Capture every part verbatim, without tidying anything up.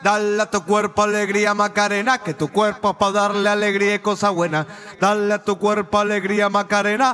Dale a tu cuerpo alegría Macarena, que tu cuerpo es pa' darle alegría y cosas buenas. Dale a tu cuerpo alegría Macarena,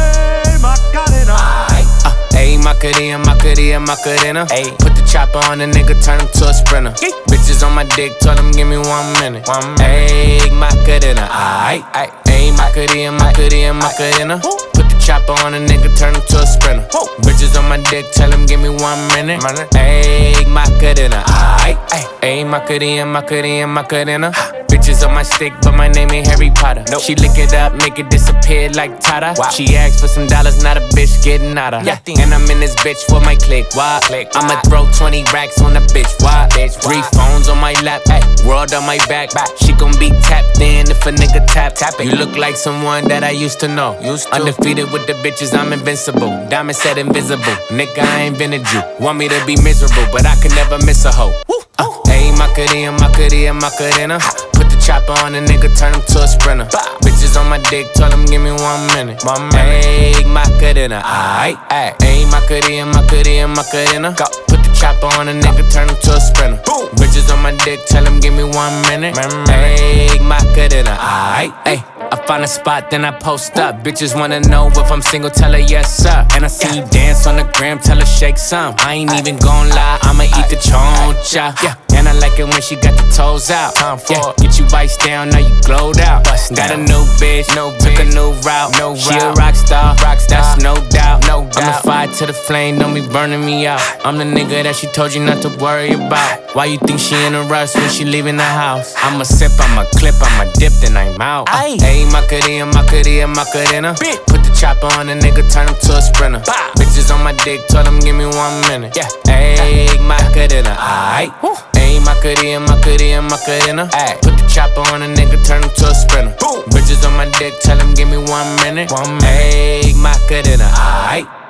hey Macarena. Uh, ayy, Macarena, Macarena, Macarena. Ayy, put the chopper on the nigga, turn him to a sprinter. Yee. Bitches on my dick, tell him give me one minute. One minute. Ayy, Macarena, ayy, ayy. Ayy, Macarena, Macarena, Macarena. Put the chopper on a nigga, turn him to a sprinter. Whoa. Bitches on my dick, tell him give me one minute. Ayy, Macarena, ayy, ayy. Ayy, Macarena, Macarena, Macarena. Bitches on my stick, but my name ain't Harry Potter. Nope. She lick it up, make it disappear like Tata. Wow. She asked for some dollars, not a bitch getting out of. Yeah. And I'm in this bitch for my click. Why? Click. I'ma throw twenty racks on the bitch. Why? Bitch. Three phones on my lap, ay. World on my back. back. She gon' be tapped in if a nigga tap. tap it. You look like someone that I used to know. Used to. Undefeated with the bitches, I'm invincible. Diamond said invisible. Nigga, I ain't been a Jew. Want me to be miserable, but I can never miss a hoe. Uh, ayy, Macarena, Macarena, Macarena. Put the chopper on a nigga, turn him to a sprinter. Bitches on my dick, tell him give me one minute. One minute. Ayy, Macarena, ayy, ayy. Ayy, Macarena, Macarena, Macarena. Put the chopper on a nigga, turn him to a sprinter. Boom. Bitches on my dick, tell him give me one minute. Ayy, Macarena, ayy, ayy. I find a spot, then I post up. Bitches wanna know if I'm single, tell her yes, sir. And I see you dance on the gram, tell her shake some. I ain't even gon' lie, I'ma eat the choncha. Yeah. And I like it when she got the toes out. Yeah. Get you iced down, now you glowed out. Got a new bitch, no took a new route. No she route. A rock star, rock star, that's no doubt. No doubt. I'm the fire to the flame, don't be burning me out. I'm the nigga that she told you not to worry about. Why you think she in a rush when she leaving the house? I'ma sip, I'ma clip, I'ma dip, then I'm out. Uh, Ayy, Macarena, Macarena, Macarena. Put the chopper on a nigga, turn him to a sprinter. Bah. Bitches on my dick, tell him give me one minute. Yeah. Ayy, Macarena, ayy. Ayy, Macarena, Macarena, Macarena. Ay. Put the chopper on a nigga, turn him to a sprinter. Boom. Bitches on my dick, tell him give me one minute. One minute. Ayy, Macarena, ayy.